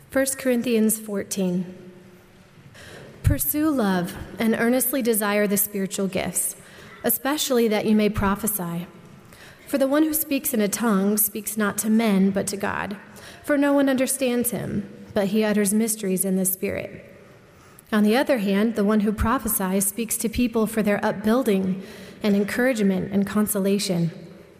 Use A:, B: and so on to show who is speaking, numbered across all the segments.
A: 1 Corinthians 14. Pursue love and earnestly desire the spiritual gifts, especially that you may prophesy. For the one who speaks in a tongue speaks not to men, but to God. For no one understands him, but he utters mysteries in the Spirit. On the other hand, the one who prophesies speaks to people for their upbuilding and encouragement and consolation.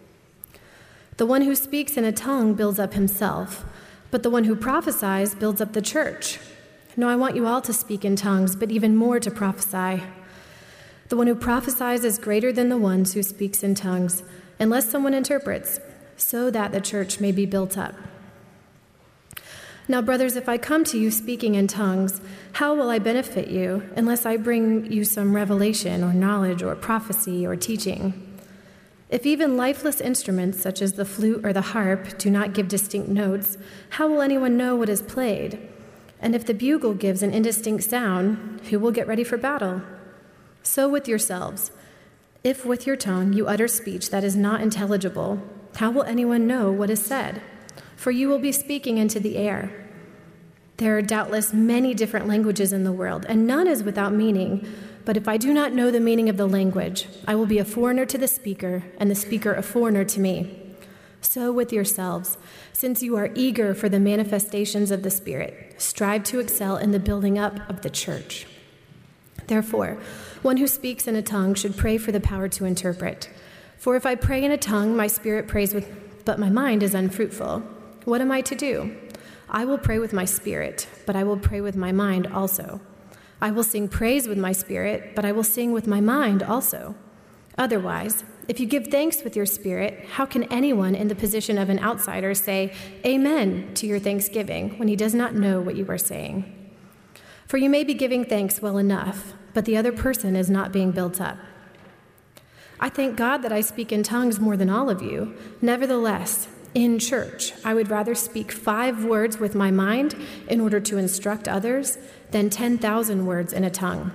A: The one who speaks in a tongue builds up himself, but the one who prophesies builds up the church. No, I want you all to speak in tongues, but even more to prophesy. The one who prophesies is greater than the one who speaks in tongues, unless someone interprets, so that the church may be built up. Now, brothers, if I come to you speaking in tongues, how will I benefit you unless I bring you some revelation or knowledge or prophecy or teaching? If even lifeless instruments such as the flute or the harp do not give distinct notes, how will anyone know what is played? And if the bugle gives an indistinct sound, who will get ready for battle? So with yourselves. If with your tongue you utter speech that is not intelligible, how will anyone know what is said? For you will be speaking into the air. There are doubtless many different languages in the world, and none is without meaning. But if I do not know the meaning of the language, I will be a foreigner to the speaker, and the speaker a foreigner to me. So with yourselves, since you are eager for the manifestations of the Spirit, strive to excel in the building up of the church. Therefore, one who speaks in a tongue should pray for the power to interpret. For if I pray in a tongue, my spirit prays but my mind is unfruitful. What am I to do? I will pray with my spirit, but I will pray with my mind also. I will sing praise with my spirit, but I will sing with my mind also. Otherwise, if you give thanks with your spirit, how can anyone in the position of an outsider say amen to your thanksgiving when he does not know what you are saying? For you may be giving thanks well enough, but the other person is not being built up. I thank God that I speak in tongues more than all of you. Nevertheless, in church, I would rather speak 5 words with my mind in order to instruct others than 10,000 words in a tongue.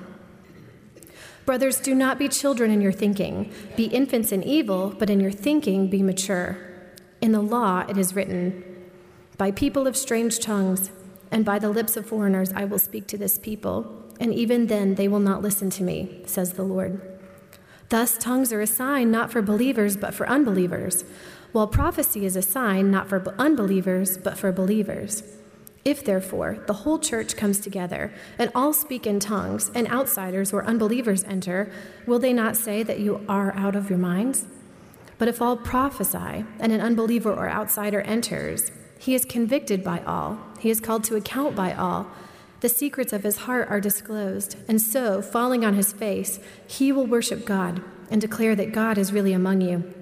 A: Brothers, do not be children in your thinking. Be infants in evil, but in your thinking be mature. In the law it is written, by people of strange tongues and by the lips of foreigners I will speak to this people, and even then they will not listen to me, says the Lord. Thus tongues are a sign not for believers but for unbelievers, while prophecy is a sign not for unbelievers but for believers. If, therefore, the whole church comes together and all speak in tongues, and outsiders or unbelievers enter, will they not say that you are out of your minds? But if all prophesy, and an unbeliever or outsider enters, he is convicted by all, he is called to account by all. The secrets of his heart are disclosed, and so, falling on his face, he will worship God and declare that God is really among you.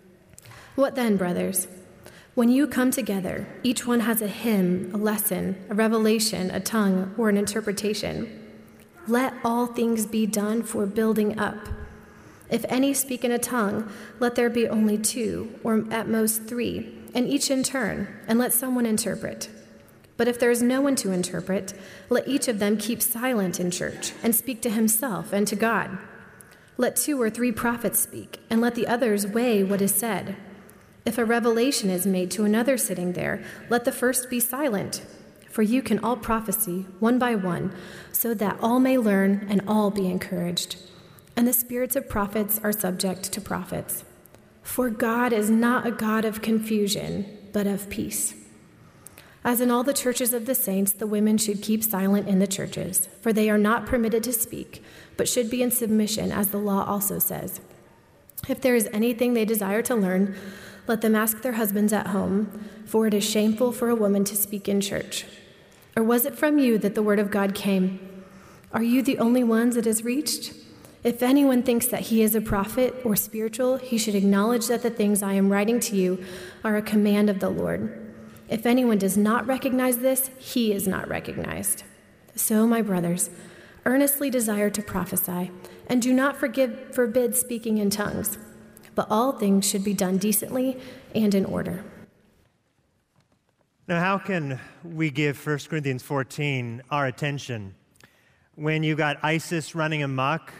A: What then, brothers? When you come together, each one has a hymn, a lesson, a revelation, a tongue, or an interpretation. Let all things be done for building up. If any speak in a tongue, let there be only 2, or at most 3, and each in turn, and let someone interpret. But if there is no one to interpret, let each of them keep silent in church and speak to himself and to God. Let 2 or 3 prophets speak, and let the others weigh what is said. If a revelation is made to another sitting there, let the first be silent. For you can all prophesy, one by one, so that all may learn and all be encouraged. And the spirits of prophets are subject to prophets. For God is not a God of confusion, but of peace. As in all the churches of the saints, the women should keep silent in the churches, for they are not permitted to speak, but should be in submission, as the law also says. If there is anything they desire to learn, let them ask their husbands at home, for it is shameful for a woman to speak in church. Or was it from you that the word of God came? Are you the only ones it has reached? If anyone thinks that he is a prophet or spiritual, he should acknowledge that the things I am writing to you are a command of the Lord. If anyone does not recognize this, he is not recognized. So, my brothers, earnestly desire to prophesy, and do not forbid speaking in tongues. But all things should be done decently and in order.
B: Now, how can we give 1 Corinthians 14 our attention when you've got ISIS running amok,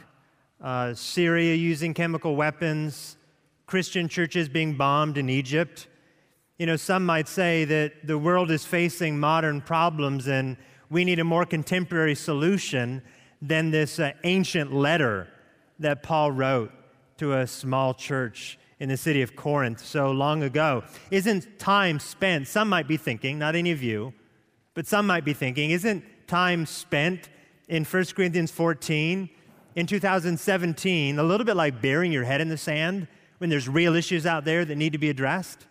B: Syria using chemical weapons, Christian churches being bombed in Egypt? Some might say that the world is facing modern problems and we need a more contemporary solution than this ancient letter that Paul wrote to a small church in the city of Corinth so long ago. Isn't time spent, some might be thinking, not any of you, but some might be thinking, isn't time spent in 1 Corinthians 14 in 2017 a little bit like burying your head in the sand when there's real issues out there that need to be addressed?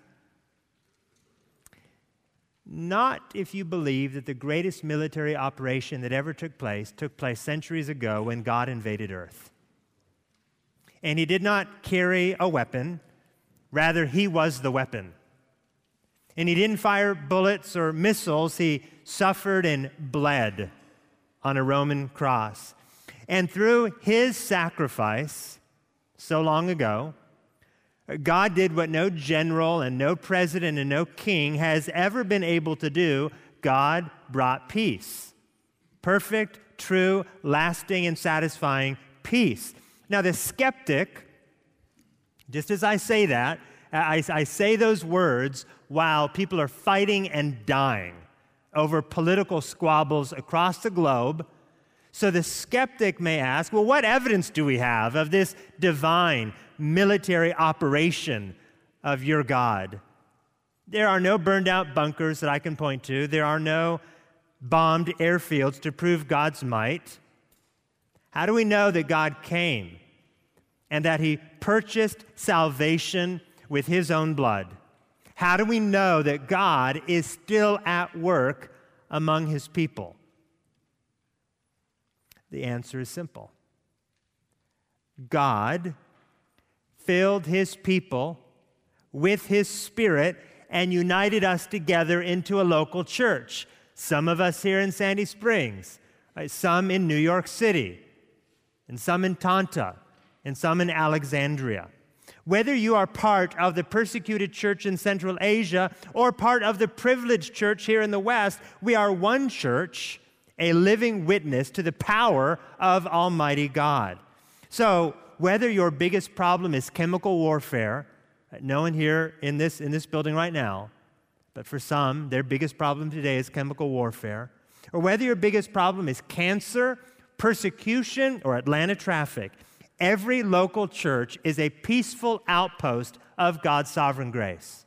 B: Not if you believe that the greatest military operation that ever took place centuries ago when God invaded Earth. And he did not carry a weapon, rather he was the weapon. And he didn't fire bullets or missiles, he suffered and bled on a Roman cross. And through his sacrifice so long ago, God did what no general and no president and no king has ever been able to do. God brought peace. Perfect, true, lasting, and satisfying peace. Now, the skeptic, just as I say that, I say those words while people are fighting and dying over political squabbles across the globe. So the skeptic may ask, well, what evidence do we have of this divine military operation of your God? There are no burned out bunkers that I can point to. There are no bombed airfields to prove God's might. How do we know that God came and that he purchased salvation with his own blood? How do we know that God is still at work among his people? The answer is simple. God filled his people with his Spirit and united us together into a local church. Some of us here in Sandy Springs, some in New York City, and some in Tanta, and some in Alexandria. Whether you are part of the persecuted church in Central Asia or part of the privileged church here in the West, we are one church, a living witness to the power of Almighty God. So, whether your biggest problem is chemical warfare, no one here in this building right now, but for some, their biggest problem today is chemical warfare, or whether your biggest problem is cancer, persecution, or Atlanta traffic, every local church is a peaceful outpost of God's sovereign grace.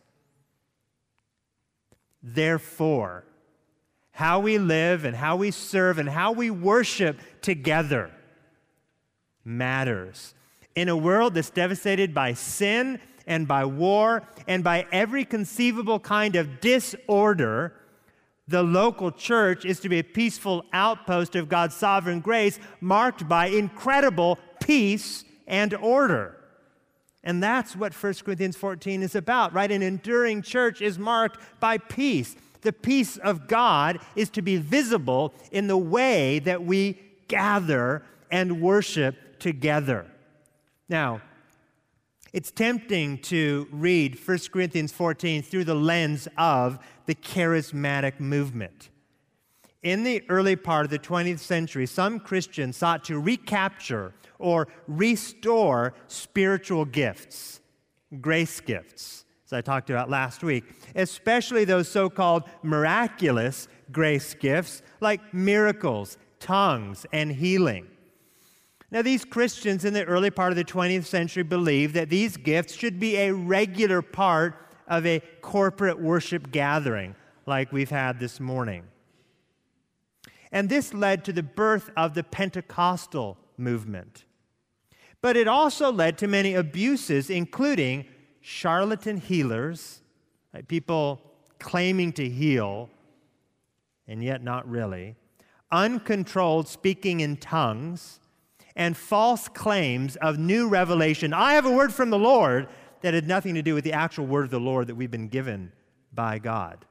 B: Therefore, how we live and how we serve and how we worship together matters. In a world that's devastated by sin and by war and by every conceivable kind of disorder, the local church is to be a peaceful outpost of God's sovereign grace marked by incredible peace and order. And that's what 1 Corinthians 14 is about, right? An enduring church is marked by peace. The peace of God is to be visible in the way that we gather and worship together. Now, it's tempting to read 1 Corinthians 14 through the lens of the charismatic movement. In the early part of the 20th century, some Christians sought to recapture or restore spiritual gifts, grace gifts, as I talked about last week, especially those so-called miraculous grace gifts like miracles, tongues, and healing. Now, these Christians in the early part of the 20th century believed that these gifts should be a regular part of a corporate worship gathering like we've had this morning. And this led to the birth of the Pentecostal movement. But it also led to many abuses, including charlatan healers, like people claiming to heal and yet not really, uncontrolled speaking in tongues, and false claims of new revelation. I have a word from the Lord that had nothing to do with the actual word of the Lord that we've been given by God.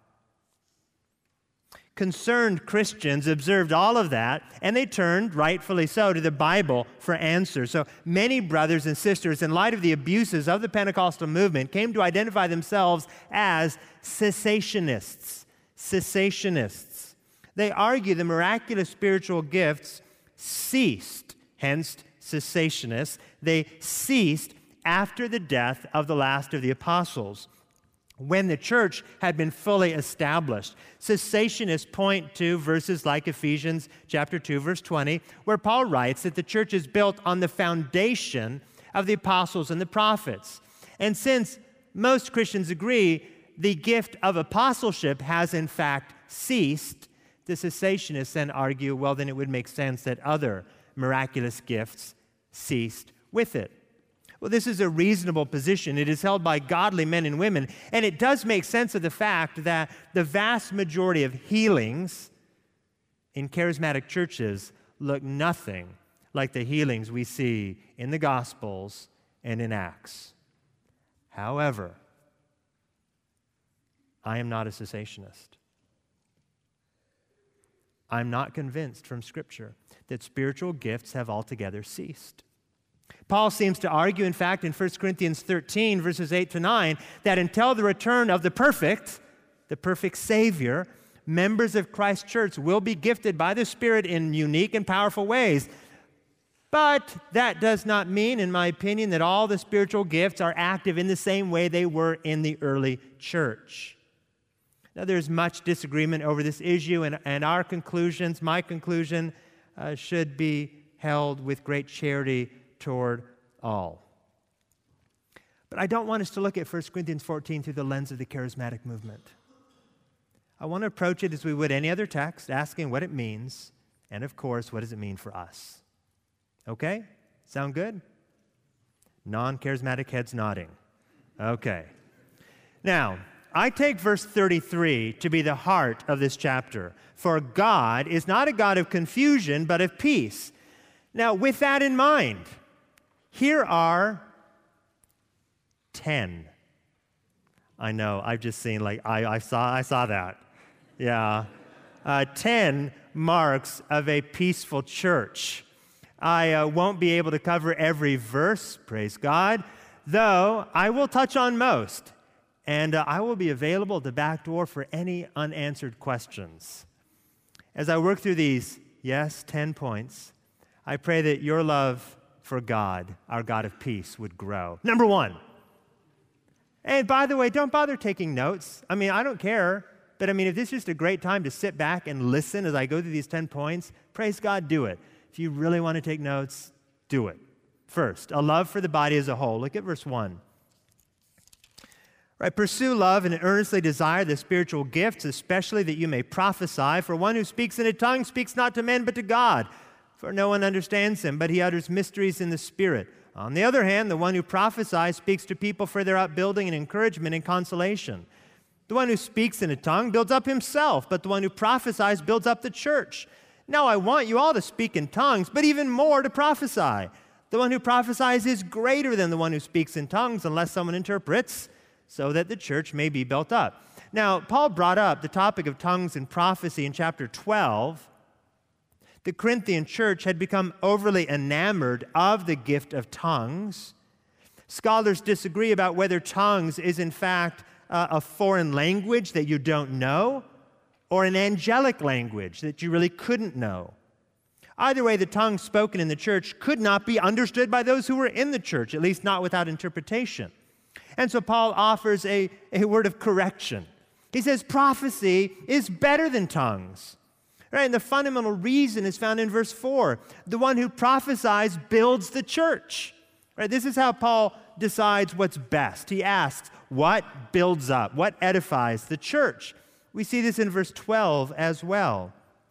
B: Concerned Christians observed all of that, and they turned, rightfully so, to the Bible for answers. So many brothers and sisters, in light of the abuses of the Pentecostal movement, came to identify themselves as cessationists. Cessationists. They argue the miraculous spiritual gifts ceased, hence cessationists. They ceased after the death of the last of the apostles. when the church had been fully established. Cessationists point to verses like Ephesians chapter 2, verse 20, where Paul writes that the church is built on the foundation of the apostles and the prophets. And since most Christians agree the gift of apostleship has in fact ceased, the cessationists then argue, well, then it would make sense that other miraculous gifts ceased with it. Well, this is a reasonable position. It is held by godly men and women, and it does make sense of the fact that the vast majority of healings in charismatic churches look nothing like the healings we see in the Gospels and in Acts. However, I am not a cessationist. I'm not convinced from Scripture that spiritual gifts have altogether ceased. Paul seems to argue, in fact, in 1 Corinthians 13, verses 8 to 9, that until the return of the perfect Savior, members of Christ's church will be gifted by the Spirit in unique and powerful ways. But that does not mean, in my opinion, that all the spiritual gifts are active in the same way they were in the early church. Now, there's much disagreement over this issue, and our conclusions, my conclusion, should be held with great charity toward all. But I don't want us to look at 1 Corinthians 14 through the lens of the charismatic movement. I want to approach it as we would any other text, asking what it means, and of course, what does it mean for us? Okay? Sound good? Non-charismatic heads nodding. Okay. Now, I take verse 33 to be the heart of this chapter. For God is not a God of confusion, but of peace. Now, with that in mind, here are 10. I know, I've just seen, I saw that. Yeah. 10 marks of a peaceful church. I won't be able to cover every verse, praise God, though I will touch on most, and I will be available at the back door for any unanswered questions. As I work through these, 10 points, I pray that your love for God, our God of peace, would grow. Number one, and by the way, don't bother taking notes. I mean, I don't care, but I mean, if this is just a great time to sit back and listen as I go through these 10 points, praise God, do it. If you really want to take notes, do it. First, a love for the body as a whole. Look at verse 1. Right, pursue love and earnestly desire the spiritual gifts, especially that you may prophesy. For one who speaks in a tongue speaks not to men but to God. For no one understands him, but he utters mysteries in the Spirit. On the other hand, the one who prophesies speaks to people for their upbuilding and encouragement and consolation. The one who speaks in a tongue builds up himself, but the one who prophesies builds up the church. Now I want you all to speak in tongues, but even more to prophesy. The one who prophesies is greater than the one who speaks in tongues, unless someone interprets, so that the church may be built up. Now, Paul brought up the topic of tongues and prophecy in chapter 12. The Corinthian church had become overly enamored of the gift of tongues. Scholars disagree about whether tongues is in fact a foreign language that you don't know, or an angelic language that you really couldn't know. Either way, the tongues spoken in the church could not be understood by those who were in the church, at least not without interpretation. And so Paul offers a word of correction. He says prophecy is better than tongues. Right? And the fundamental reason is found in verse 4. The one who prophesies builds the church. Right? This is how Paul decides what's best. He asks, what builds up? What edifies the church? We see this in verse 12 as well.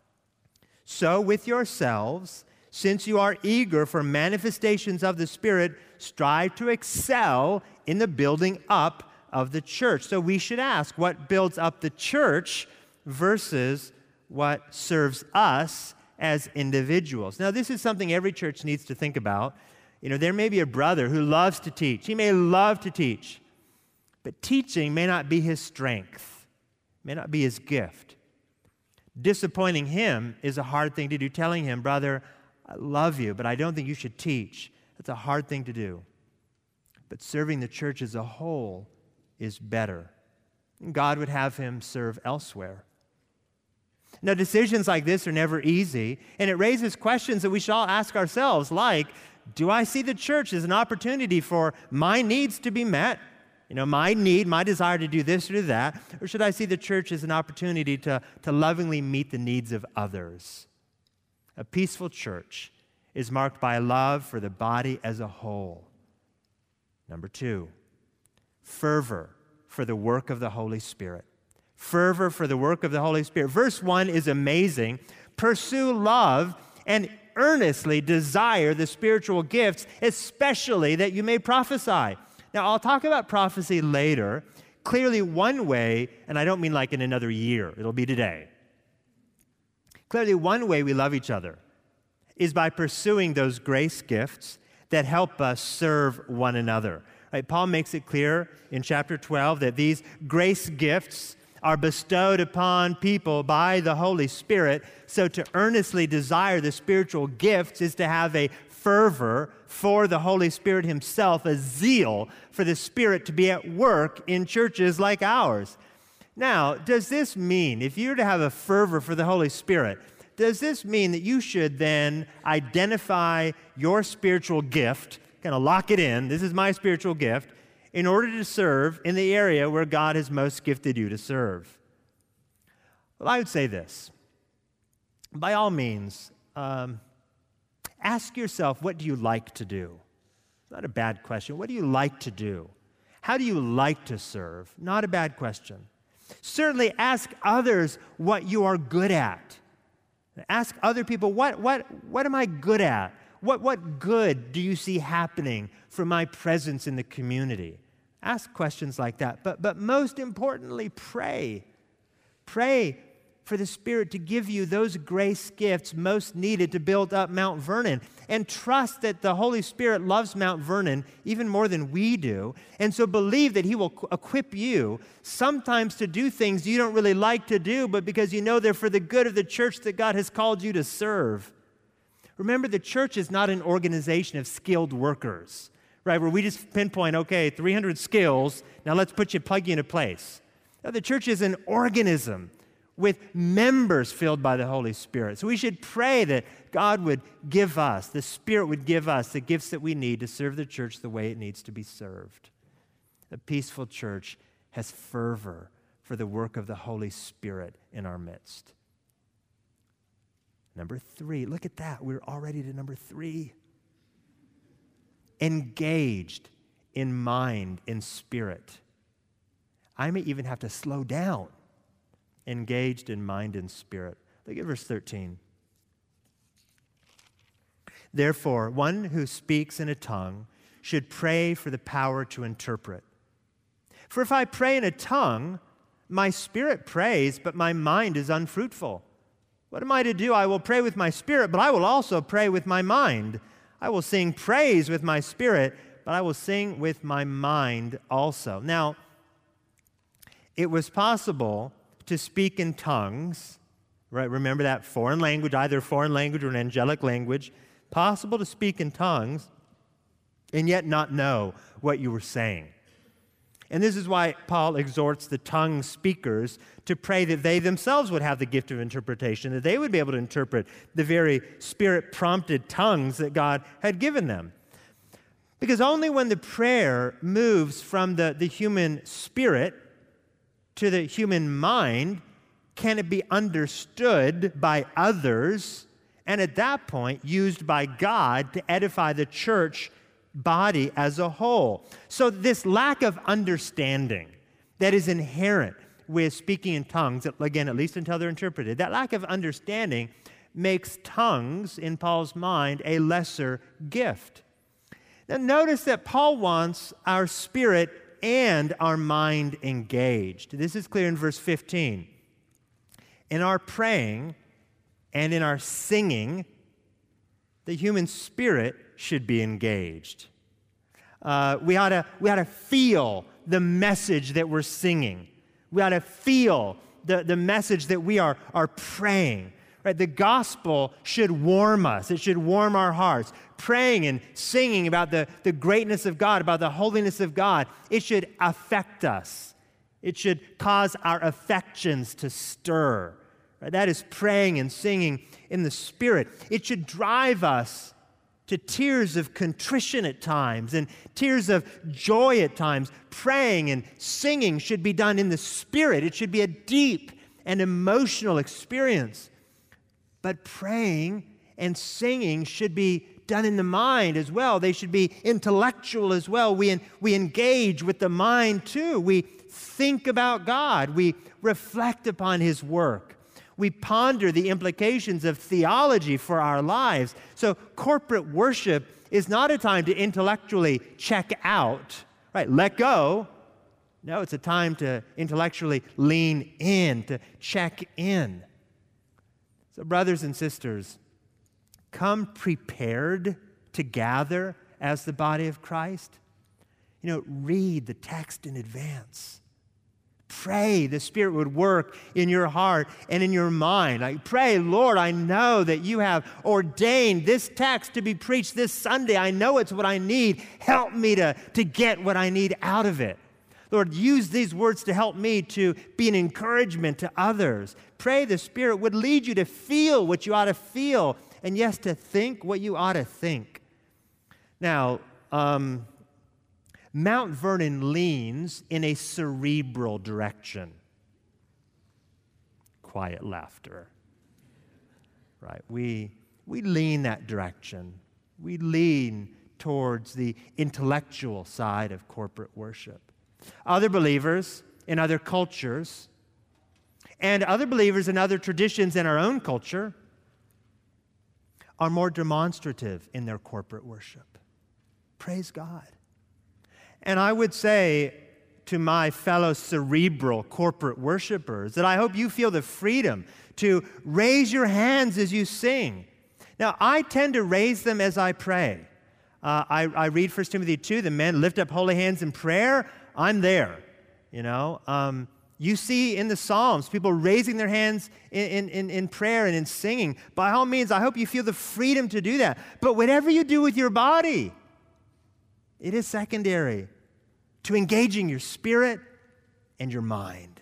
B: So with yourselves, since you are eager for manifestations of the Spirit, strive to excel in the building up of the church. So we should ask, what builds up the church versus what serves us as individuals? Now, this is something every church needs to think about. You know, there may be a brother who loves to teach. He may love to teach, but teaching may not be his strength, may not be his gift. Disappointing him is a hard thing to do. Telling him, brother, I love you, but I don't think you should teach. That's a hard thing to do. But serving the church as a whole is better. And God would have him serve elsewhere. Now, decisions like this are never easy, and it raises questions that we should all ask ourselves, like, do I see the church as an opportunity for my needs to be met? my need, my desire to do this or do that? Or should I see the church as an opportunity to lovingly meet the needs of others? A peaceful church is marked by love for the body as a whole. Number 2, fervor for the work of the Holy Spirit. Fervor for the work of the Holy Spirit. Verse 1 is amazing. Pursue love and earnestly desire the spiritual gifts, especially that you may prophesy. Now, I'll talk about prophecy later. Clearly, one way, and I don't mean like in another year, it'll be today. Clearly, one way we love each other is by pursuing those grace gifts that help us serve one another. Right? Paul makes it clear in chapter 12 that these grace gifts are bestowed upon people by the Holy Spirit. So to earnestly desire the spiritual gifts is to have a fervor for the Holy Spirit himself, a zeal for the Spirit to be at work in churches like ours. Now, does this mean, if you're to have a fervor for the Holy Spirit, does this mean that you should then identify your spiritual gift, kind of lock it in, this is my spiritual gift, in order to serve in the area where God has most gifted you to serve? Well, I would say this. By all means, ask yourself, what do you like to do? It's not a bad question. What do you like to do? How do you like to serve? Not a bad question. Certainly ask others what you are good at. Ask other people, what am I good at? What good do you see happening from my presence in the community? Ask questions like that. But most importantly, pray. Pray for the Spirit to give you those grace gifts most needed to build up Mount Vernon. And trust that the Holy Spirit loves Mount Vernon even more than we do. And so believe that He will equip you sometimes to do things you don't really like to do, but because you know they're for the good of the church that God has called you to serve. Remember, the church is not an organization of skilled workers, right, where we just pinpoint, okay, 300 skills, now let's plug you into place. No, the church is an organism with members filled by the Holy Spirit. So we should pray that God would give us, the Spirit would give us the gifts that we need to serve the church the way it needs to be served. A peaceful church has fervor for the work of the Holy Spirit in our midst. Number 3, look at that. We're already to number 3. Engaged in mind and spirit. I may even have to slow down. Engaged in mind and spirit. Look at verse 13. Therefore, one who speaks in a tongue should pray for the power to interpret. For if I pray in a tongue, my spirit prays, but my mind is unfruitful. What am I to do? I will pray with my spirit, but I will also pray with my mind. I will sing praise with my spirit, but I will sing with my mind also. Now, it was possible to speak in tongues, right? Remember that foreign language, either a foreign language or an angelic language. Possible to speak in tongues and yet not know what you were saying. And this is why Paul exhorts the tongue speakers to pray that they themselves would have the gift of interpretation, that they would be able to interpret the very Spirit-prompted tongues that God had given them. Because only when the prayer moves from the human spirit to the human mind can it be understood by others, and at that point used by God to edify the church body as a whole. So this lack of understanding that is inherent with speaking in tongues, again, at least until they're interpreted, that lack of understanding makes tongues, in Paul's mind, a lesser gift. Now notice that Paul wants our spirit and our mind engaged. This is clear in verse 15. In our praying and in our singing, the human spirit should be engaged. We ought to feel the message that we're singing. We ought to feel the message that we are praying. Right? The gospel should warm us. It should warm our hearts. Praying and singing about the greatness of God, about the holiness of God, it should affect us. It should cause our affections to stir. Right? That is praying and singing in the Spirit. It should drive us to tears of contrition at times and tears of joy at times. Praying and singing should be done in the Spirit. It should be a deep and emotional experience. But praying and singing should be done in the mind as well. They should be intellectual as well. We engage with the mind too. We think about God. We reflect upon His work. We ponder the implications of theology for our lives. So corporate worship is not a time to intellectually check out, right? Let go. No, it's a time to intellectually lean in, to check in. So brothers and sisters, come prepared to gather as the body of Christ. Read the text in advance. Pray the Spirit would work in your heart and in your mind. Pray, Lord, I know that you have ordained this text to be preached this Sunday. I know it's what I need. Help me to get what I need out of it. Lord, use these words to help me to be an encouragement to others. Pray the Spirit would lead you to feel what you ought to feel, and yes, to think what you ought to think. Now, Mount Vernon leans in a cerebral direction. Quiet laughter. Right? We lean that direction. We lean towards the intellectual side of corporate worship. Other believers in other cultures and other believers in other traditions in our own culture are more demonstrative in their corporate worship. Praise God. And I would say to my fellow cerebral corporate worshipers that I hope you feel the freedom to raise your hands as you sing. Now, I tend to raise them as I pray. I read 1 Timothy 2, the men lift up holy hands in prayer. I'm there, You see in the Psalms people raising their hands in prayer and in singing. By all means, I hope you feel the freedom to do that. But whatever you do with your body, it is secondary to engaging your spirit and your mind.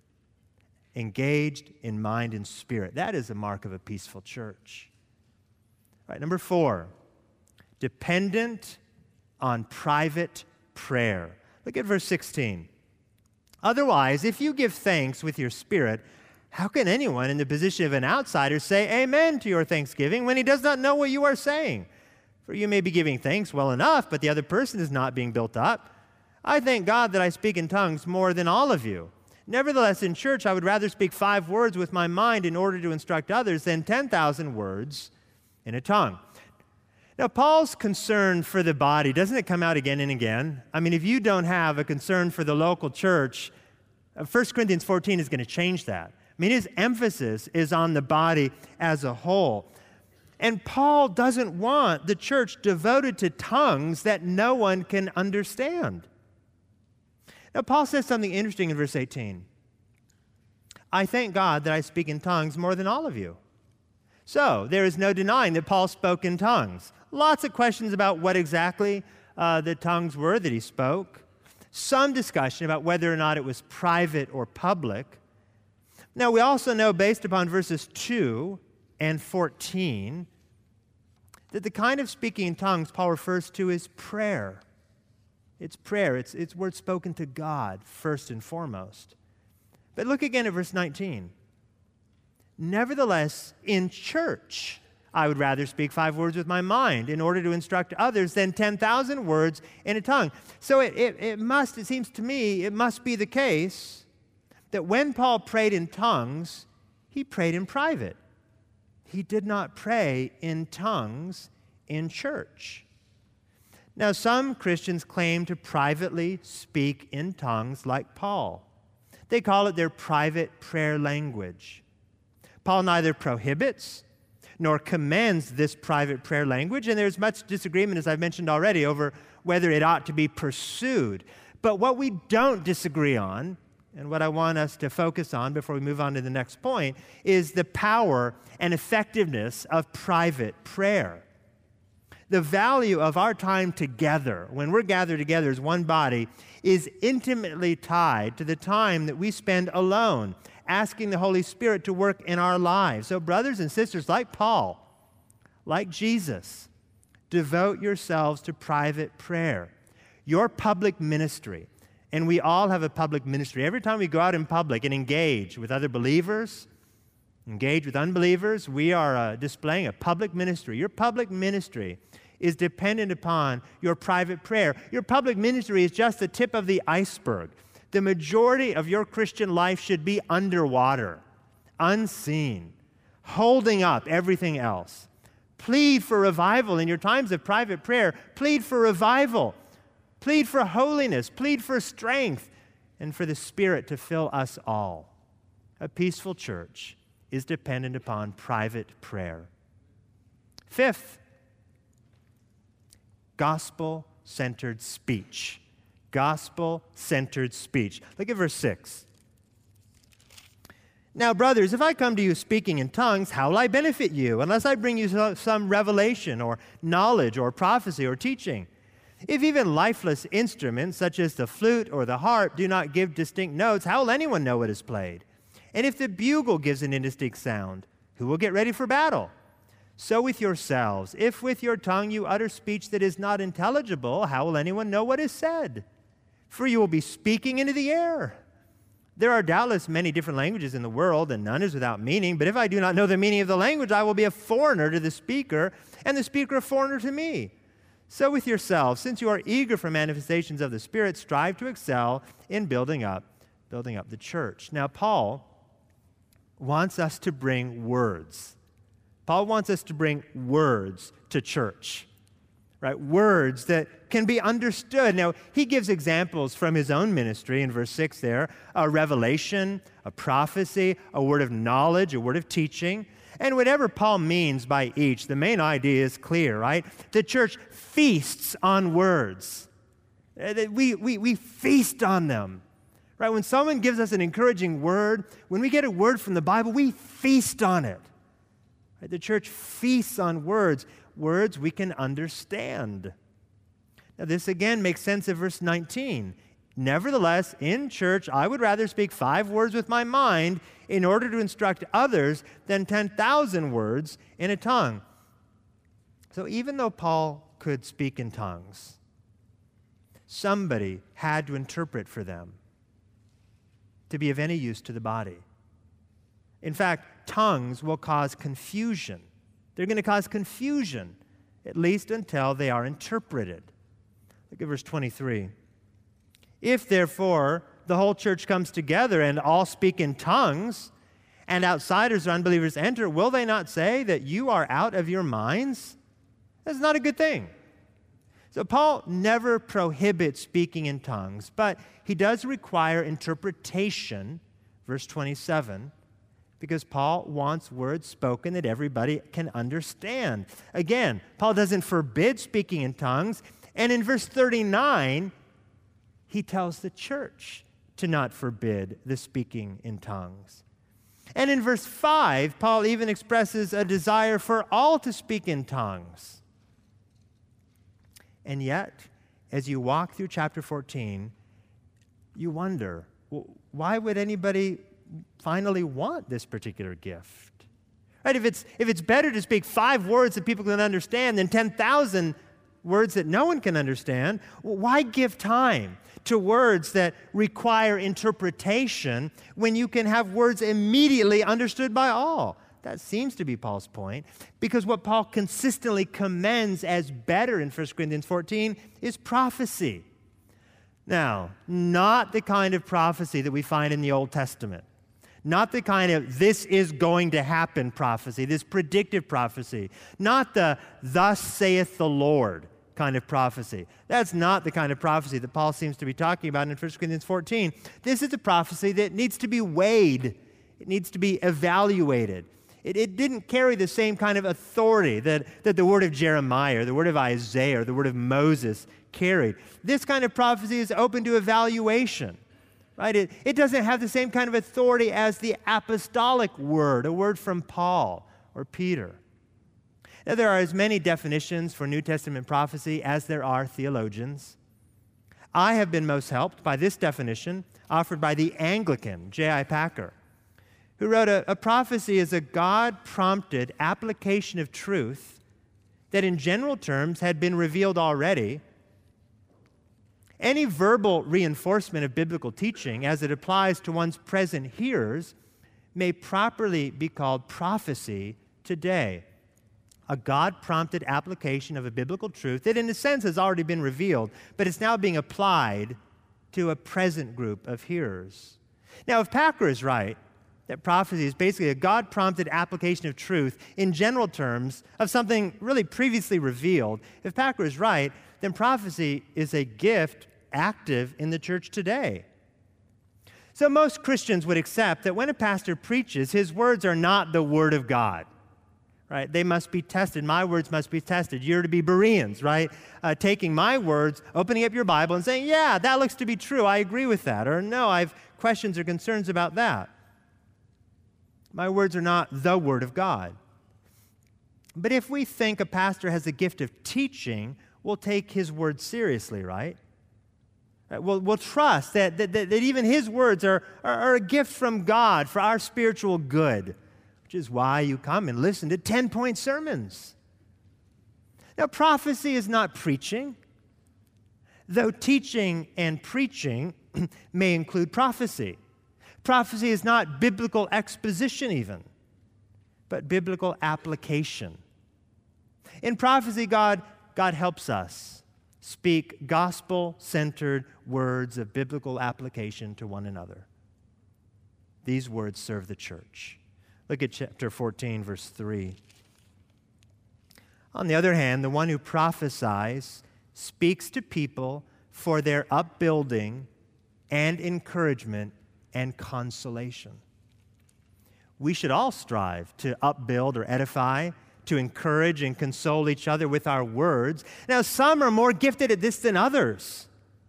B: Engaged in mind and spirit. That is a mark of a peaceful church. All right, number 4, dependent on private prayer. Look at verse 16. Otherwise, if you give thanks with your spirit, how can anyone in the position of an outsider say amen to your thanksgiving when he does not know what you are saying? For you may be giving thanks well enough, but the other person is not being built up. I thank God that I speak in tongues more than all of you. Nevertheless, in church, I would rather speak 5 words with my mind in order to instruct others than 10,000 words in a tongue. Now, Paul's concern for the body, doesn't it come out again and again? I mean, if you don't have a concern for the local church, 1 Corinthians 14 is going to change that. I mean, his emphasis is on the body as a whole. And Paul doesn't want the church devoted to tongues that no one can understand. Now, Paul says something interesting in verse 18. I thank God that I speak in tongues more than all of you. So, there is no denying that Paul spoke in tongues. Lots of questions about what exactly the tongues were that he spoke. Some discussion about whether or not it was private or public. Now, we also know, based upon verses 2 and 14, that the kind of speaking in tongues Paul refers to is prayer. It's prayer. It's words spoken to God first and foremost. But look again at verse 19. Nevertheless, in church, I would rather speak 5 words with my mind in order to instruct others than 10,000 words in a tongue. So it seems to me, it must be the case that when Paul prayed in tongues, he prayed in private. He did not pray in tongues in church. Now, some Christians claim to privately speak in tongues like Paul. They call it their private prayer language. Paul neither prohibits nor commends this private prayer language, and there's much disagreement, as I've mentioned already, over whether it ought to be pursued. But what we don't disagree on, and what I want us to focus on before we move on to the next point, is the power and effectiveness of private prayer. The value of our time together, when we're gathered together as one body, is intimately tied to the time that we spend alone, asking the Holy Spirit to work in our lives. So brothers and sisters, like Paul, like Jesus, devote yourselves to private prayer. Your public ministry, and we all have a public ministry. Every time we go out in public and engage with other believers, engage with unbelievers, we are displaying a public ministry. Your public ministry is dependent upon your private prayer. Your public ministry is just the tip of the iceberg. The majority of your Christian life should be underwater, unseen, holding up everything else. Plead for revival in your times of private prayer. Plead for revival. Plead for holiness. Plead for strength and for the Spirit to fill us all. A peaceful church is dependent upon private prayer. Fifth, gospel-centered speech. Gospel-centered speech. Look at verse 6. Now, brothers, if I come to you speaking in tongues, how will I benefit you, unless I bring you some revelation or knowledge or prophecy or teaching? If even lifeless instruments, such as the flute or the harp, do not give distinct notes, how will anyone know what is played? And if the bugle gives an indistinct sound, who will get ready for battle? So with yourselves, if with your tongue you utter speech that is not intelligible, how will anyone know what is said? For you will be speaking into the air. There are doubtless many different languages in the world, and none is without meaning. But if I do not know the meaning of the language, I will be a foreigner to the speaker, and the speaker a foreigner to me. So with yourselves, since you are eager for manifestations of the Spirit, strive to excel in building up the church. Now, Paul wants us to bring words. Paul wants us to bring words to church, right? Words that can be understood. Now, he gives examples from his own ministry in verse 6 there, a revelation, a prophecy, a word of knowledge, a word of teaching. And whatever Paul means by each, the main idea is clear, right? The church feasts on words. We feast on them, right? When someone gives us an encouraging word, when we get a word from the Bible, we feast on it. Right? The church feasts on words we can understand. Now, this again makes sense of verse 19. Nevertheless, in church, I would rather speak 5 words with my mind in order to instruct others than 10,000 words in a tongue. So even though Paul could speak in tongues, somebody had to interpret for them to be of any use to the body. In fact, tongues will cause confusion. They're going to cause confusion, at least until they are interpreted. Look at verse 23. If, therefore, the whole church comes together and all speak in tongues, and outsiders or unbelievers enter, will they not say that you are out of your minds? That's not a good thing. So Paul never prohibits speaking in tongues, but he does require interpretation, verse 27, because Paul wants words spoken that everybody can understand. Again, Paul doesn't forbid speaking in tongues, and in verse 39, he tells the church to not forbid the speaking in tongues. And in verse 5, Paul even expresses a desire for all to speak in tongues. And yet, as you walk through chapter 14, you wonder, why would anybody finally want this particular gift? Right? If it's better to speak 5 words that people can understand than 10,000 words that no one can understand, why give time to words that require interpretation when you can have words immediately understood by all? That seems to be Paul's point, because what Paul consistently commends as better in 1 Corinthians 14 is prophecy. Now, not the kind of prophecy that we find in the Old Testament. Not the kind of this is going to happen prophecy, this predictive prophecy. Not the thus saith the Lord kind of prophecy. That's not the kind of prophecy that Paul seems to be talking about in 1 Corinthians 14. This is a prophecy that needs to be weighed. It needs to be evaluated. It didn't carry the same kind of authority that the word of Jeremiah, or the word of Isaiah, or the word of Moses carried. This kind of prophecy is open to evaluation. Right? It doesn't have the same kind of authority as the apostolic word, a word from Paul or Peter. Now, there are as many definitions for New Testament prophecy as there are theologians. I have been most helped by this definition offered by the Anglican, J.I. Packer, who wrote, a prophecy is a God-prompted application of truth that in general terms had been revealed already. Any verbal reinforcement of biblical teaching as it applies to one's present hearers may properly be called prophecy today, a God-prompted application of a biblical truth that in a sense has already been revealed, but it's now being applied to a present group of hearers. Now, if Packer is right, that prophecy is basically a God-prompted application of truth in general terms of something really previously revealed, if Packer is right, then prophecy is a gift active in the church today. So most Christians would accept that when a pastor preaches, his words are not the Word of God, right? They must be tested. My words must be tested. You're to be Bereans, right? Taking my words, opening up your Bible and saying, yeah, that looks to be true. I agree with that. Or no, I have questions or concerns about that. My words are not the Word of God. But if we think a pastor has a gift of teaching, we'll take his word seriously, right? We'll trust that even his words are a gift from God for our spiritual good, which is why you come and listen to 10-point sermons. Now, prophecy is not preaching, though teaching and preaching may include prophecy. Prophecy is not biblical exposition even, but biblical application. In prophecy, God helps us speak gospel-centered words of biblical application to one another. These words serve the church. Look at chapter 14, verse 3. On the other hand, the one who prophesies speaks to people for their upbuilding and encouragement and consolation. We should all strive to upbuild or edify, to encourage and console each other with our words. Now, some are more gifted at this than others.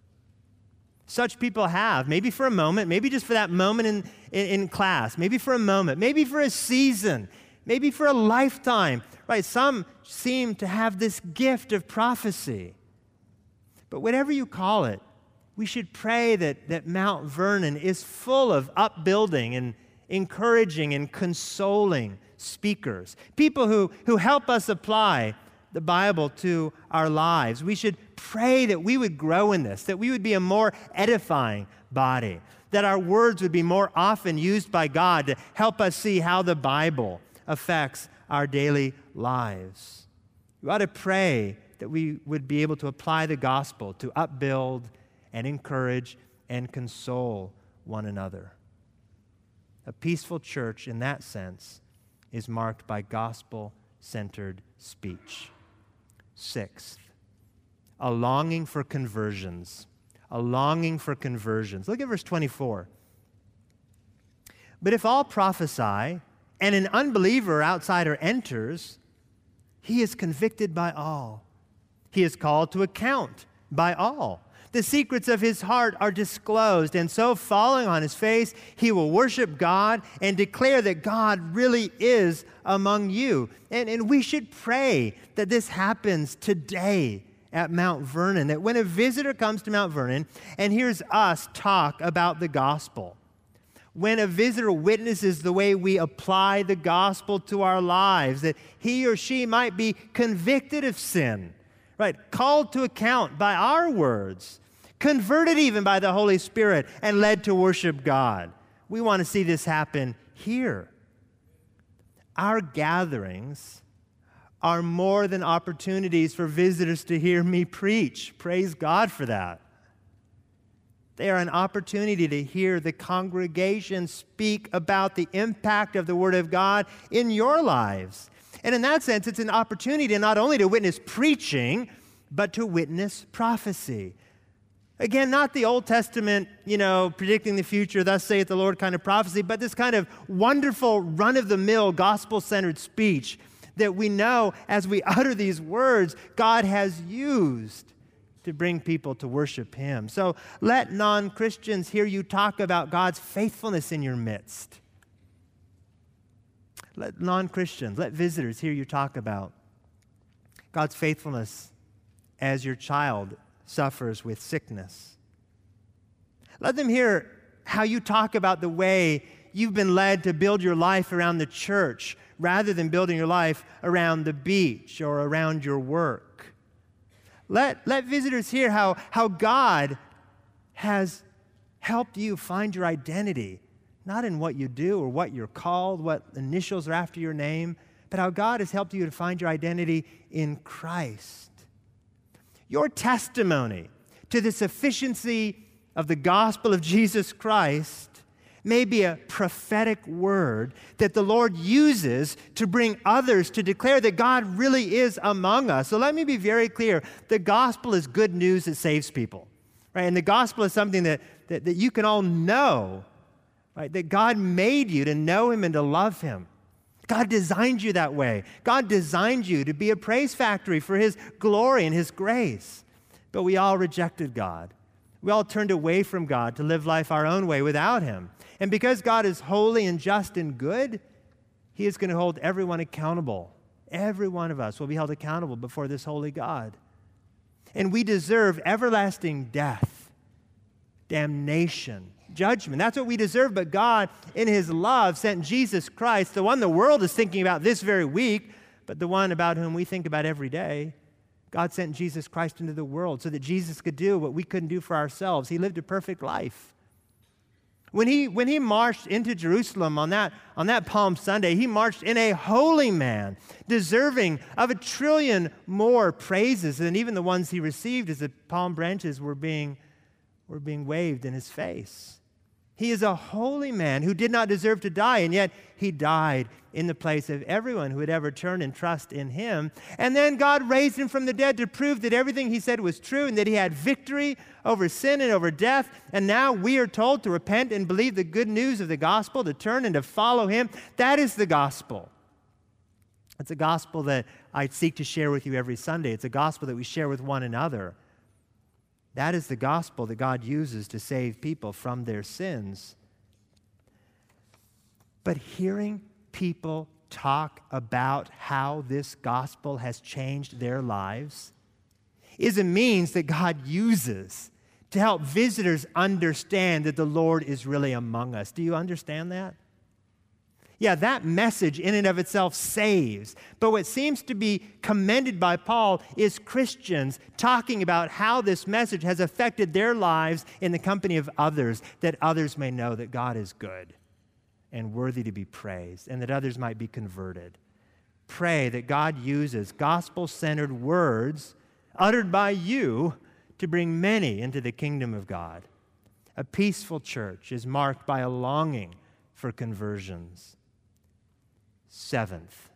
B: Such people have, maybe for a moment, maybe just for that moment in class, maybe for a moment, maybe for a season, maybe for a lifetime, right? Some seem to have this gift of prophecy. But whatever you call it, we should pray that Mount Vernon is full of upbuilding and encouraging and consoling speakers, people who help us apply the Bible to our lives. We should pray that we would grow in this, that we would be a more edifying body, that our words would be more often used by God to help us see how the Bible affects our daily lives. We ought to pray that we would be able to apply the gospel to upbuild and encourage and console one another. A peaceful church in that sense is marked by gospel-centered speech. Sixth, a longing for conversions. A longing for conversions. Look at verse 24. But if all prophesy and an unbeliever or outsider enters, he is convicted by all. He is called to account by all. The secrets of his heart are disclosed, and so falling on his face, he will worship God and declare that God really is among you. And we should pray that this happens today at Mount Vernon, that when a visitor comes to Mount Vernon and hears us talk about the gospel, when a visitor witnesses the way we apply the gospel to our lives, that he or she might be convicted of sin, right? Called to account by our words, converted even by the Holy Spirit, and led to worship God. We want to see this happen here. Our gatherings are more than opportunities for visitors to hear me preach. Praise God for that. They are an opportunity to hear the congregation speak about the impact of the Word of God in your lives. And in that sense, it's an opportunity not only to witness preaching, but to witness prophecy. Again, not the Old Testament, predicting the future, thus saith the Lord kind of prophecy, but this kind of wonderful, run-of-the-mill, gospel-centered speech that we know as we utter these words, God has used to bring people to worship Him. So let non-Christians hear you talk about God's faithfulness in your midst. Let non-Christians, let visitors hear you talk about God's faithfulness as your child suffers with sickness. Let them hear how you talk about the way you've been led to build your life around the church rather than building your life around the beach or around your work. Let visitors hear how God has helped you find your identity, not in what you do or what you're called, what initials are after your name, but how God has helped you to find your identity in Christ. Your testimony to the sufficiency of the gospel of Jesus Christ may be a prophetic word that the Lord uses to bring others to declare that God really is among us. So let me be very clear. The gospel is good news that saves people, right? And the gospel is something that you can all know, right? That God made you to know Him and to love Him. God designed you that way. God designed you to be a praise factory for His glory and His grace. But we all rejected God. We all turned away from God to live life our own way without Him. And because God is holy and just and good, He is going to hold everyone accountable. Every one of us will be held accountable before this holy God. And we deserve everlasting death, damnation, judgment. That's what we deserve, but God, in His love, sent Jesus Christ, the one the world is thinking about this very week, but the one about whom we think about every day. God sent Jesus Christ into the world so that Jesus could do what we couldn't do for ourselves. He lived a perfect life. When he marched into Jerusalem on that Palm Sunday, He marched in a holy man, deserving of 1 trillion more praises than even the ones He received as the palm branches were being waved in His face. He is a holy man who did not deserve to die, and yet He died in the place of everyone who would ever turn and trust in Him. And then God raised Him from the dead to prove that everything He said was true and that He had victory over sin and over death. And now we are told to repent and believe the good news of the gospel, to turn and to follow Him. That is the gospel. It's a gospel that I seek to share with you every Sunday. It's a gospel that we share with one another. That is the gospel that God uses to save people from their sins. But hearing people talk about how this gospel has changed their lives is a means that God uses to help visitors understand that the Lord is really among us. Do you understand that? Yeah, that message in and of itself saves. But what seems to be commended by Paul is Christians talking about how this message has affected their lives in the company of others, that others may know that God is good and worthy to be praised, and that others might be converted. Pray that God uses gospel-centered words uttered by you to bring many into the kingdom of God. A peaceful church is marked by a longing for conversions. Seventh,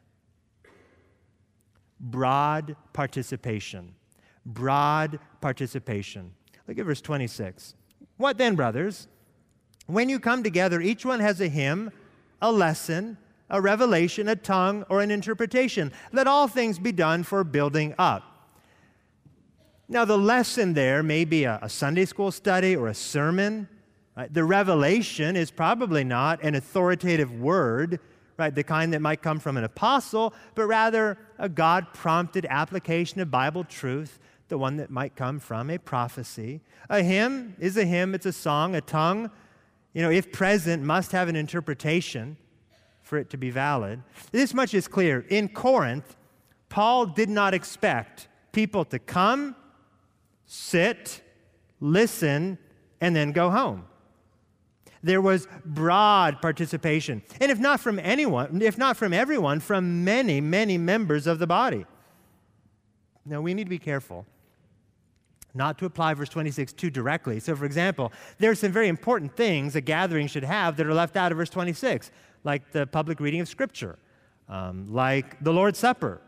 B: broad participation. Broad participation. Look at verse 26. What then, brothers? When you come together, each one has a hymn, a lesson, a revelation, a tongue, or an interpretation. Let all things be done for building up. Now, the lesson there may be a Sunday school study or a sermon. Right? The revelation is probably not an authoritative word, right, the kind that might come from an apostle, but rather a God-prompted application of Bible truth, the one that might come from a prophecy. A hymn is a hymn, it's a song. A tongue, if present, must have an interpretation for it to be valid. This much is clear. In Corinth, Paul did not expect people to come, sit, listen, and then go home. There was broad participation. And if not from everyone, from many, many members of the body. Now, we need to be careful not to apply verse 26 too directly. So, for example, there are some very important things a gathering should have that are left out of verse 26, like the public reading of Scripture, like the Lord's Supper.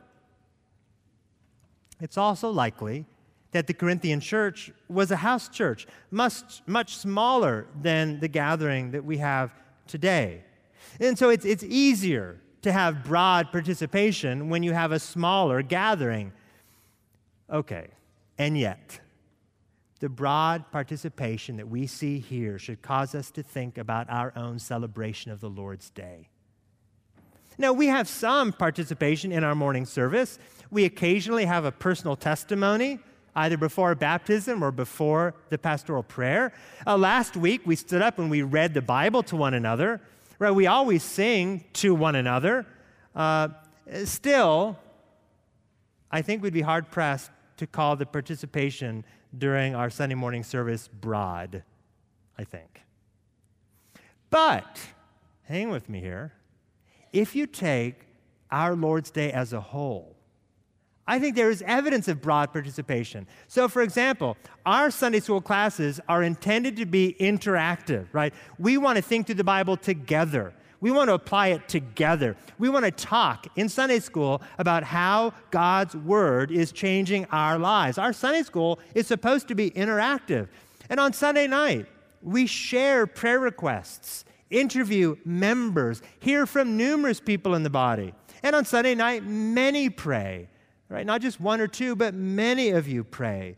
B: It's also likely that the Corinthian church was a house church, much smaller than the gathering that we have today. And so it's easier to have broad participation when you have a smaller gathering. Okay, and yet, the broad participation that we see here should cause us to think about our own celebration of the Lord's Day. Now, we have some participation in our morning service. We occasionally have a personal testimony, either before baptism or before the pastoral prayer. Last week, we stood up and we read the Bible to one another. right? We always sing to one another. Still, I think we'd be hard-pressed to call the participation during our Sunday morning service broad, I think. But, hang with me here, if you take our Lord's Day as a whole, I think there is evidence of broad participation. So, for example, our Sunday school classes are intended to be interactive, right? We want to think through the Bible together. We want to apply it together. We want to talk in Sunday school about how God's Word is changing our lives. Our Sunday school is supposed to be interactive. And on Sunday night, we share prayer requests, interview members, hear from numerous people in the body. And on Sunday night, many pray, right? Not just one or two, but many of you pray.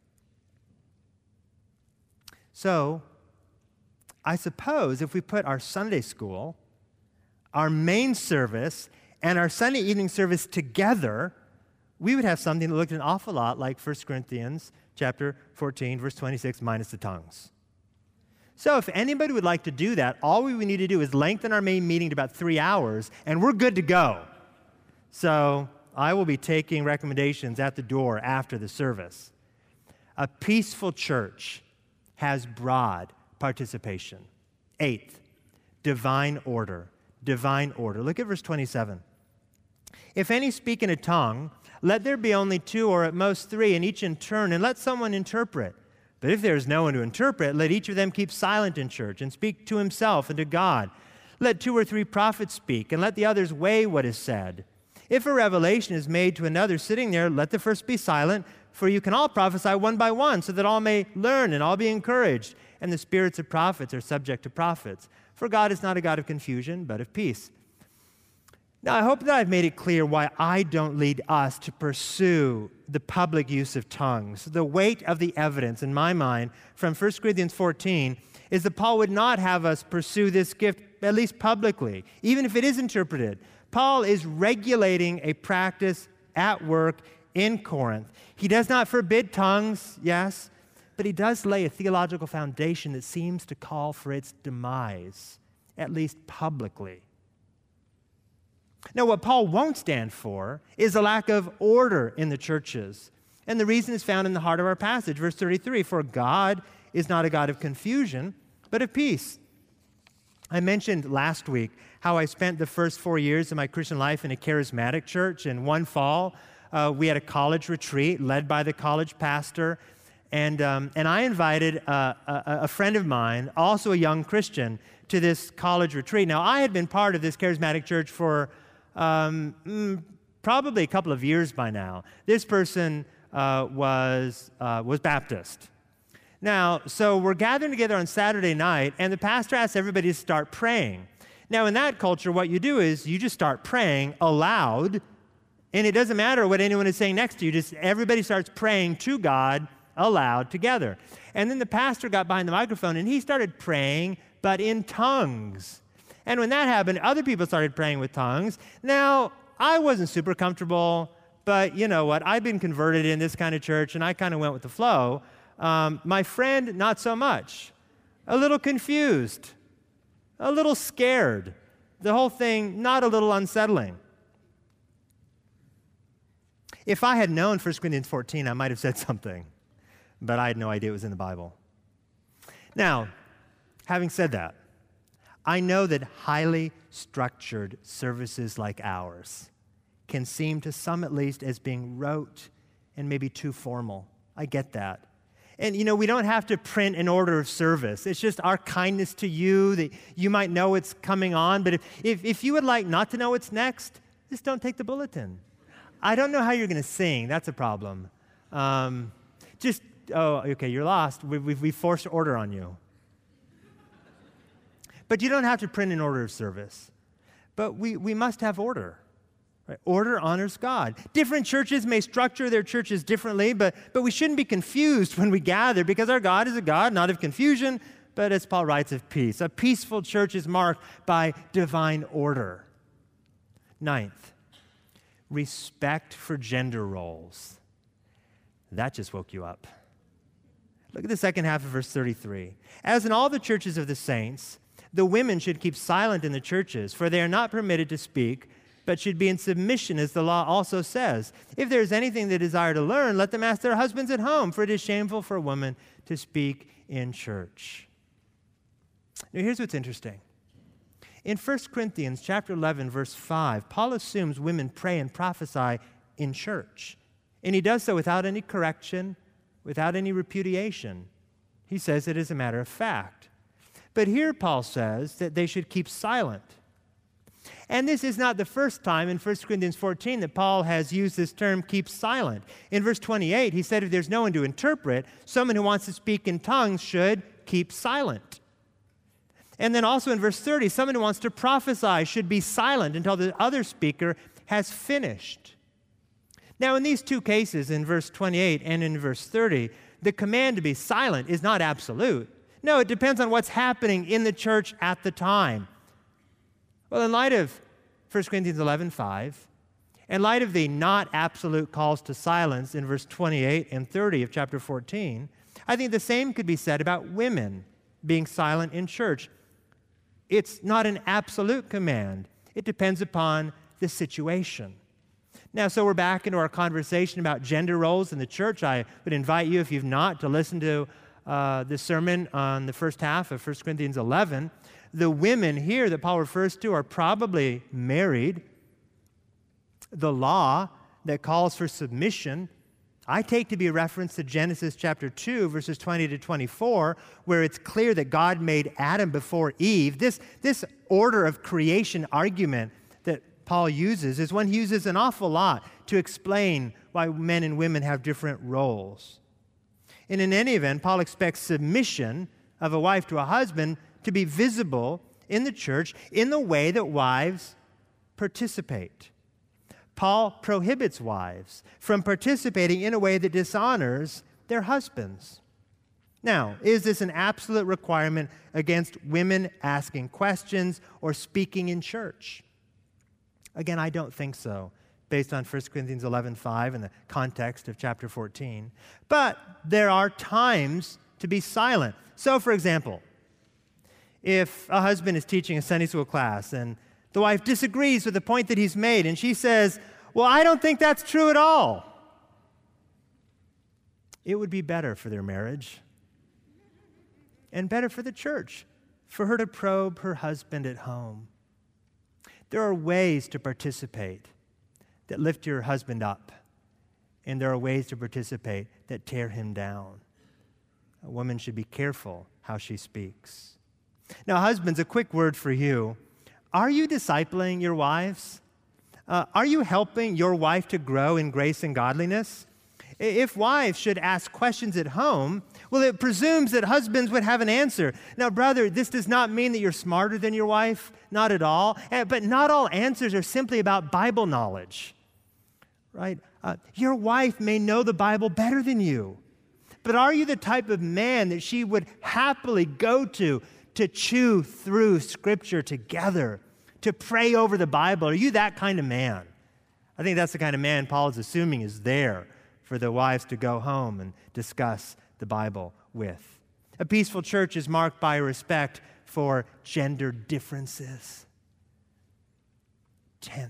B: So, I suppose if we put our Sunday school, our main service, and our Sunday evening service together, we would have something that looked an awful lot like 1 Corinthians chapter 14, verse 26, minus the tongues. So if anybody would like to do that, all we would need to do is lengthen our main meeting to about 3 hours, and we're good to go. So I will be taking recommendations at the door after the service. A peaceful church has broad participation. Eighth, divine order. Divine order. Look at verse 27. If any speak in a tongue, let there be only two or at most three, and each in turn, and let someone interpret. But if there is no one to interpret, let each of them keep silent in church and speak to himself and to God. Let 2 or 3 prophets speak, and let the others weigh what is said. If a revelation is made to another sitting there, let the first be silent, for you can all prophesy one by one, so that all may learn and all be encouraged. And the spirits of prophets are subject to prophets. For God is not a God of confusion, but of peace. Now, I hope that I've made it clear why I don't lead us to pursue the public use of tongues. The weight of the evidence, in my mind, from 1 Corinthians 14, is that Paul would not have us pursue this gift, at least publicly, even if it is interpreted. Paul is regulating a practice at work in Corinth. He does not forbid tongues, yes, but he does lay a theological foundation that seems to call for its demise, at least publicly. Now, what Paul won't stand for is a lack of order in the churches. And the reason is found in the heart of our passage, verse 33, for God is not a God of confusion, but of peace. I mentioned last week how I spent the first 4 years of my Christian life in a charismatic church. And one fall, we had a college retreat led by the college pastor. And I invited a friend of mine, also a young Christian, to this college retreat. Now, I had been part of this charismatic church for probably a couple of years by now. This person was Baptist. Now, so we're gathering together on Saturday night, and the pastor asks everybody to start praying. Now, in that culture, what you do is you just start praying aloud, and it doesn't matter what anyone is saying next to you. Just everybody starts praying to God aloud together. And then the pastor got behind the microphone and he started praying, but in tongues. And when that happened, other people started praying with tongues. Now, I wasn't super comfortable, but you know what? I've been converted in this kind of church, and I kind of went with the flow. My friend, not so much. A little confused, a little scared. The whole thing, not a little unsettling. If I had known 1 Corinthians 14, I might have said something. But I had no idea it was in the Bible. Now, having said that, I know that highly structured services like ours can seem to some at least as being rote and maybe too formal. I get that. And, you know, we don't have to print an order of service. It's just our kindness to you that you might know it's coming on. But if you would like not to know what's next, just don't take the bulletin. I don't know how you're going to sing. That's a problem. Oh, okay, you're lost. We forced order on you. But you don't have to print an order of service. But we must have order. Right? Order honors God. Different churches may structure their churches differently, but we shouldn't be confused when we gather, because our God is a God not of confusion, but as Paul writes, of peace. A peaceful church is marked by divine order. Ninth, respect for gender roles. That just woke you up. Look at the second half of verse 33. As in all the churches of the saints, the women should keep silent in the churches, for they are not permitted to speak, but should be in submission, as the law also says. If there is anything they desire to learn, let them ask their husbands at home, for it is shameful for a woman to speak in church. Now, here's what's interesting. In 1 Corinthians chapter 11, verse 5, Paul assumes women pray and prophesy in church. And he does so without any correction, without any repudiation. He says it is a matter of fact. But here Paul says that they should keep silent. And this is not the first time in 1 Corinthians 14 that Paul has used this term, keep silent. In verse 28, he said if there's no one to interpret, someone who wants to speak in tongues should keep silent. And then also in verse 30, someone who wants to prophesy should be silent until the other speaker has finished. Now, in these two cases, in verse 28 and in verse 30, the command to be silent is not absolute. No, it depends on what's happening in the church at the time. Well, in light of 1 Corinthians 11:5, in light of the not absolute calls to silence in verse 28 and 30 of chapter 14, I think the same could be said about women being silent in church. It's not an absolute command. It depends upon the situation. Now, so we're back into our conversation about gender roles in the church. I would invite you, if you've not, to listen to this sermon on the first half of 1 Corinthians 11. The women here that Paul refers to are probably married. The law that calls for submission, I take to be a reference to Genesis chapter 2, verses 20 to 24, where it's clear that God made Adam before Eve. This order of creation argument that Paul uses is one he uses an awful lot to explain why men and women have different roles. And in any event, Paul expects submission of a wife to a husband to be visible in the church in the way that wives participate. Paul prohibits wives from participating in a way that dishonors their husbands. Now, is this an absolute requirement against women asking questions or speaking in church? Again, I don't think so, based on 1 Corinthians 11:5 and the context of chapter 14. But there are times to be silent. So, for example, if a husband is teaching a Sunday school class and the wife disagrees with the point that he's made, and she says, well, I don't think that's true at all, it would be better for their marriage and better for the church for her to probe her husband at home. There are ways to participate that lift your husband up, and there are ways to participate that tear him down. A woman should be careful how she speaks. Now, husbands, a quick word for you. Are you discipling your wives? Are you helping your wife to grow in grace and godliness? If wives should ask questions at home, well, it presumes that husbands would have an answer. Now, brother, this does not mean that you're smarter than your wife, not at all. But not all answers are simply about Bible knowledge, right? Your wife may know the Bible better than you, but are you the type of man that she would happily go to chew through Scripture together, to pray over the Bible? Are you that kind of man? I think that's the kind of man Paul is assuming is there for the wives to go home and discuss the Bible with. A peaceful church is marked by respect for gender differences. Tenth,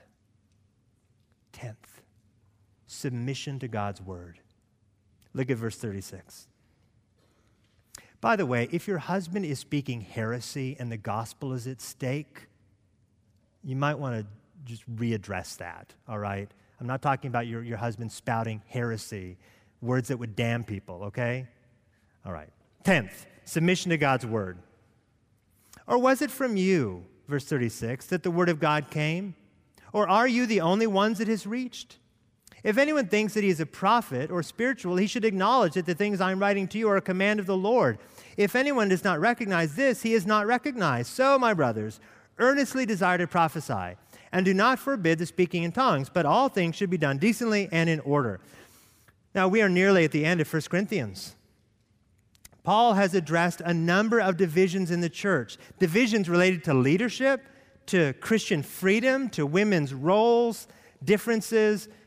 B: submission to God's word. Look at verse 36. By the way, if your husband is speaking heresy and the gospel is at stake, you might want to just readdress that, all right? I'm not talking about your husband spouting heresy, words that would damn people, okay? All right. 10th, submission to God's word. Or was it from you, verse 36, that the word of God came? Or are you the only ones it has reached? If anyone thinks that he is a prophet or spiritual, he should acknowledge that the things I'm writing to you are a command of the Lord. If anyone does not recognize this, he is not recognized. So, my brothers, earnestly desire to prophesy, and do not forbid the speaking in tongues, but all things should be done decently and in order. Now, we are nearly at the end of 1 Corinthians. Paul has addressed a number of divisions in the church, divisions related to leadership, to Christian freedom, to women's roles, differences,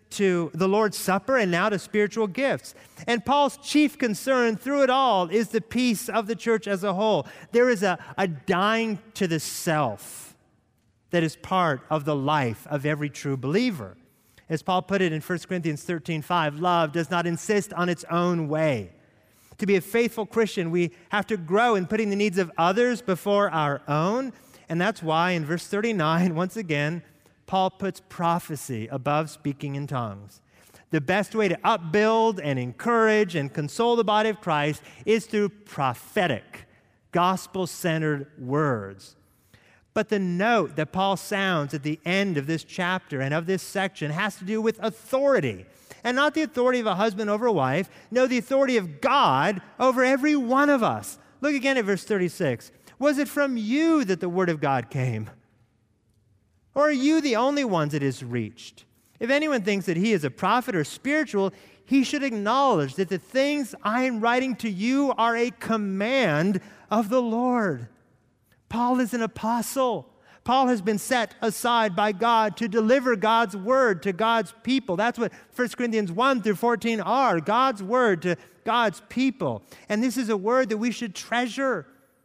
B: to the Lord's Supper and now to spiritual gifts. And Paul's chief concern through it all is the peace of the church as a whole. There is a dying to the self that is part of the life of every true believer. As Paul put it in 1 Corinthians 13:5, love does not insist on its own way. To be a faithful Christian, we have to grow in putting the needs of others before our own. And that's why in verse 39, once again, Paul puts prophecy above speaking in tongues. The best way to upbuild and encourage and console the body of Christ is through prophetic, gospel-centered words. But the note that Paul sounds at the end of this chapter and of this section has to do with authority. And not the authority of a husband over a wife. No, the authority of God over every one of us. Look again at verse 36. Was it from you that the word of God came? Or are you the only ones it has reached? If anyone thinks that he is a prophet or spiritual, he should acknowledge that the things I am writing to you are a command of the Lord. Paul is an apostle. Paul has been set aside by God to deliver God's word to God's people. That's what 1 Corinthians 1 through 14 are, God's word to God's people. And this is a word that we should treasure.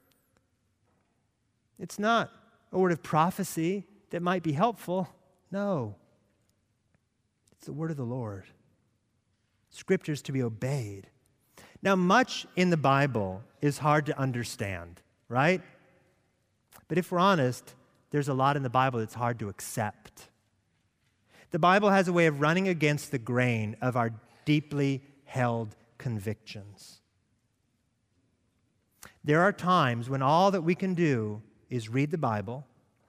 B: It's not a word of prophecy that might be helpful. No. It's the word of the Lord. Scriptures to be obeyed. Now, much in the Bible is hard to understand, right? But if we're honest, there's a lot in the Bible that's hard to accept. The Bible has a way of running against the grain of our deeply held convictions. There are times when all that we can do is read the Bible,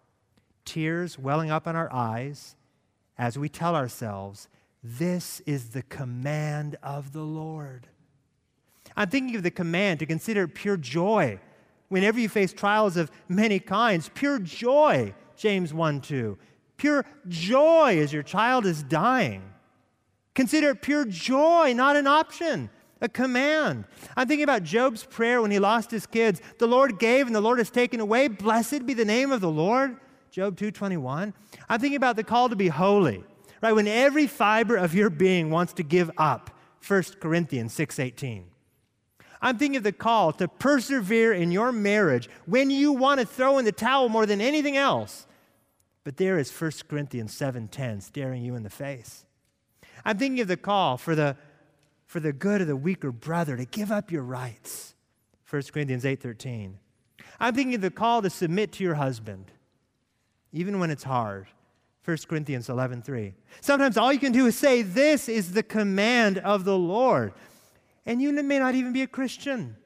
B: tears welling up in our eyes as we tell ourselves, this is the command of the Lord. I'm thinking of the command to consider pure joy whenever you face trials of many kinds. Pure joy, James 1:2. Pure joy as your child is dying. Consider it pure joy, not an option, a command. I'm thinking about Job's prayer when he lost his kids. The Lord gave and the Lord has taken away. Blessed be the name of the Lord. Job 2:21. I'm thinking about the call to be holy, right? When every fiber of your being wants to give up. 1 Corinthians 6:18. I'm thinking of the call to persevere in your marriage when you want to throw in the towel more than anything else. But there is 1 Corinthians 7:10 staring you in the face. I'm thinking of the call for the good of the weaker brother to give up your rights. 1 Corinthians 8:13. I'm thinking of the call to submit to your husband, even when it's hard. 1 Corinthians 11:3. Sometimes all you can do is say, this is the command of the Lord. And you may not even be a Christian.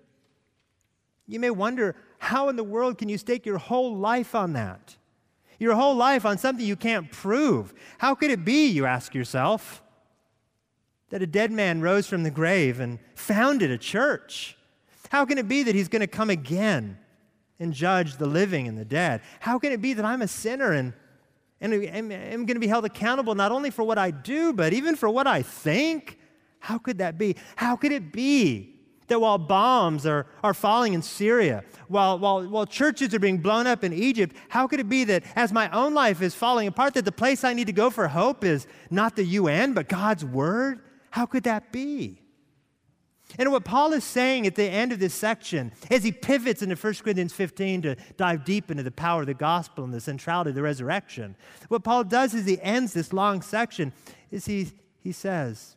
B: You may wonder, how in the world can you stake your whole life on that? Your whole life on something you can't prove. How could it be, you ask yourself, that a dead man rose from the grave and founded a church? How can it be that he's going to come again and judge the living and the dead? How can it be that I'm a sinner and I'm going to be held accountable not only for what I do, but even for what I think? How could that be? How could it be that while bombs are falling in Syria, while churches are being blown up in Egypt, how could it be that as my own life is falling apart, that the place I need to go for hope is not the UN, but God's Word? How could that be? And what Paul is saying at the end of this section, as he pivots into 1 Corinthians 15 to dive deep into the power of the gospel and the centrality of the resurrection, what Paul does as he ends this long section is he says,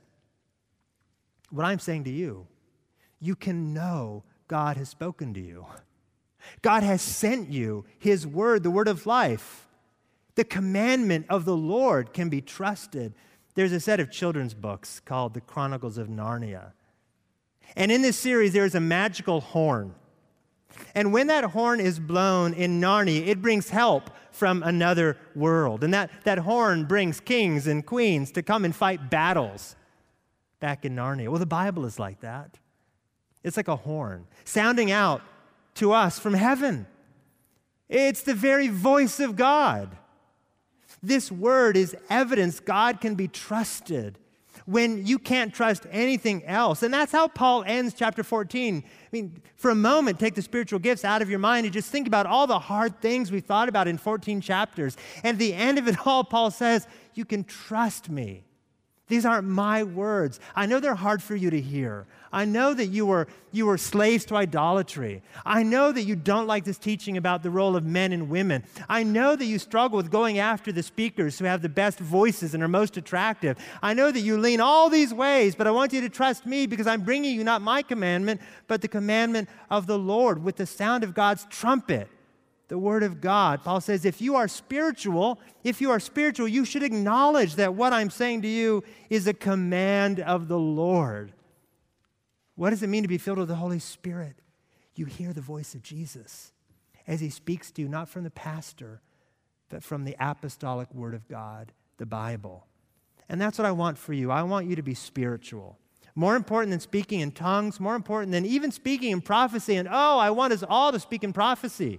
B: what I'm saying to you, you can know God has spoken to you. God has sent you His word, the word of life. The commandment of the Lord can be trusted. There's a set of children's books called The Chronicles of Narnia. And in this series, there's a magical horn. And when that horn is blown in Narnia, it brings help from another world. And that horn brings kings and queens to come and fight battles back in Narnia. Well, the Bible is like that. It's like a horn sounding out to us from heaven. It's the very voice of God. This word is evidence God can be trusted when you can't trust anything else. And that's how Paul ends chapter 14. I mean, for a moment, take the spiritual gifts out of your mind and just think about all the hard things we thought about in 14 chapters. And at the end of it all, Paul says, you can trust me. These aren't my words. I know they're hard for you to hear. I know that you were slaves to idolatry. I know that you don't like this teaching about the role of men and women. I know that you struggle with going after the speakers who have the best voices and are most attractive. I know that you lean all these ways, but I want you to trust me because I'm bringing you not my commandment, but the commandment of the Lord with the sound of God's trumpet. The Word of God. Paul says, if you are spiritual, you should acknowledge that what I'm saying to you is a command of the Lord. What does it mean to be filled with the Holy Spirit? You hear the voice of Jesus as He speaks to you, not from the pastor, but from the apostolic Word of God, the Bible. And that's what I want for you. I want you to be spiritual. More important than speaking in tongues, more important than even speaking in prophecy, and I want us all to speak in prophecy,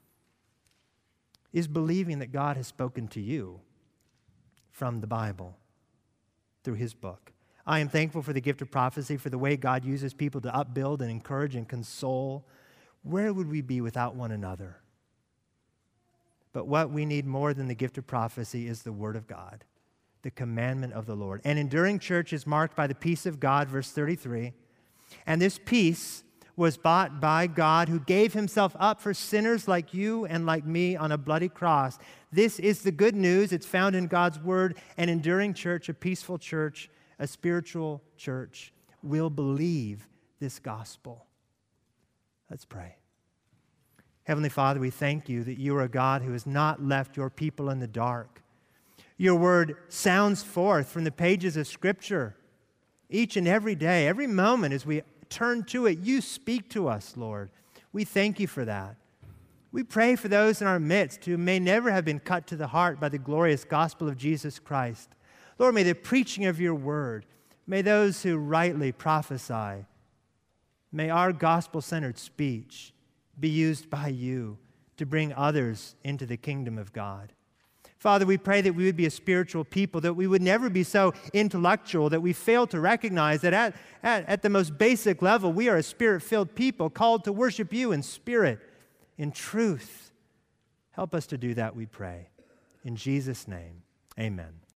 B: is believing that God has spoken to you from the Bible through His book. I am thankful for the gift of prophecy, for the way God uses people to upbuild and encourage and console. Where would we be without one another? But what we need more than the gift of prophecy is the Word of God, the commandment of the Lord. An enduring church is marked by the peace of God, verse 33. And this peace was bought by God, who gave Himself up for sinners like you and like me on a bloody cross. This is the good news. It's found in God's Word. An enduring church, a peaceful church, a spiritual church will believe this gospel. Let's pray. Heavenly Father, we thank you that you are a God who has not left your people in the dark. Your Word sounds forth from the pages of Scripture each and every day, every moment as we turn to it. You speak to us, Lord. We thank you for that. We pray for those in our midst who may never have been cut to the heart by the glorious gospel of Jesus Christ. Lord, may the preaching of your word, may those who rightly prophesy, may our gospel-centered speech be used by you to bring others into the kingdom of God. Father, we pray that we would be a spiritual people, that we would never be so intellectual that we fail to recognize that at the most basic level, we are a spirit-filled people called to worship you in spirit, in truth. Help us to do that, we pray. In Jesus' name, amen.